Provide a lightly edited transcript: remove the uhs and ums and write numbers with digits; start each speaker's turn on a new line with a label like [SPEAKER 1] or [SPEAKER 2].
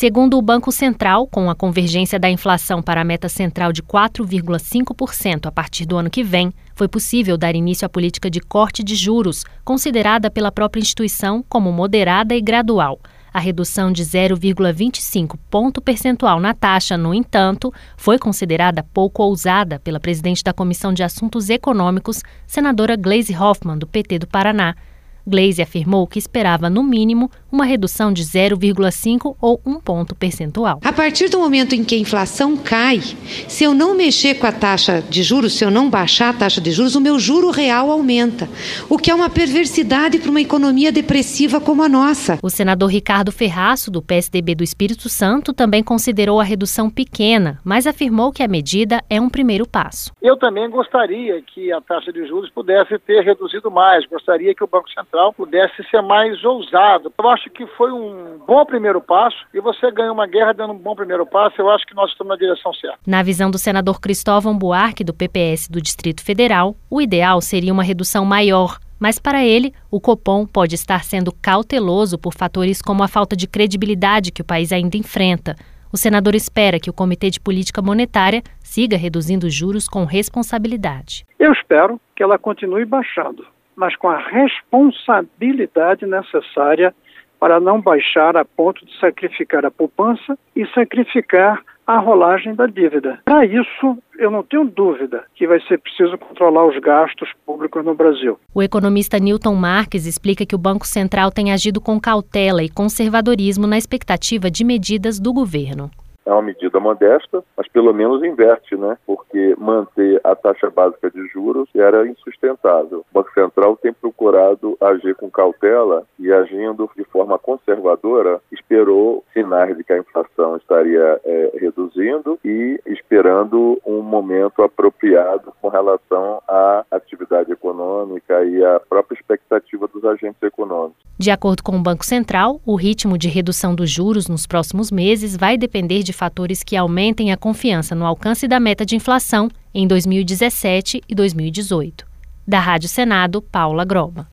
[SPEAKER 1] Segundo o Banco Central, com a convergência da inflação para a meta central de 4,5% a partir do ano que vem, foi possível dar início à política de corte de juros, considerada pela própria instituição como moderada e gradual. A redução de 0,25 ponto percentual na taxa, no entanto, foi considerada pouco ousada pela presidente da Comissão de Assuntos Econômicos, senadora Gleisi Hoffmann, do PT do Paraná. Gleisi afirmou que esperava, no mínimo, uma redução de 0,5 ou 1 ponto percentual.
[SPEAKER 2] A partir do momento em que a inflação cai, se eu não mexer com a taxa de juros, se eu não baixar a taxa de juros, o meu juro real aumenta, o que é uma perversidade para uma economia depressiva como a nossa.
[SPEAKER 1] O senador Ricardo Ferraço, do PSDB do Espírito Santo, também considerou a redução pequena, mas afirmou que a medida é um primeiro passo.
[SPEAKER 3] Eu também gostaria que a taxa de juros pudesse ter reduzido mais, gostaria que o Banco Central pudesse ser mais ousado. Eu acho que foi um bom primeiro passo e você ganha uma guerra dando um bom primeiro passo. Eu acho que nós estamos na direção certa.
[SPEAKER 1] Na visão do senador Cristóvão Buarque, do PPS do Distrito Federal, o ideal seria uma redução maior. Mas, para ele, o Copom pode estar sendo cauteloso por fatores como a falta de credibilidade que o país ainda enfrenta. O senador espera que o Comitê de Política Monetária siga reduzindo os juros com responsabilidade.
[SPEAKER 4] Eu espero que ela continue baixando, mas com a responsabilidade necessária para não baixar a ponto de sacrificar a poupança e sacrificar a rolagem da dívida. Para isso, eu não tenho dúvida que vai ser preciso controlar os gastos públicos no Brasil.
[SPEAKER 1] O economista Newton Marques explica que o Banco Central tem agido com cautela e conservadorismo na expectativa de medidas do governo.
[SPEAKER 5] É uma medida modesta, mas pelo menos inverte, né? Porque manter a taxa básica de juros era insustentável. O Banco Central tem procurado agir com cautela e, agindo de forma conservadora, esperou sinais de que a inflação estaria reduzindo e esperando um momento apropriado com relação à atividade econômica e à própria expectativa dos agentes econômicos.
[SPEAKER 1] De acordo com o Banco Central, o ritmo de redução dos juros nos próximos meses vai depender de fatores que aumentem a confiança no alcance da meta de inflação em 2017 e 2018. Da Rádio Senado, Paula Groba.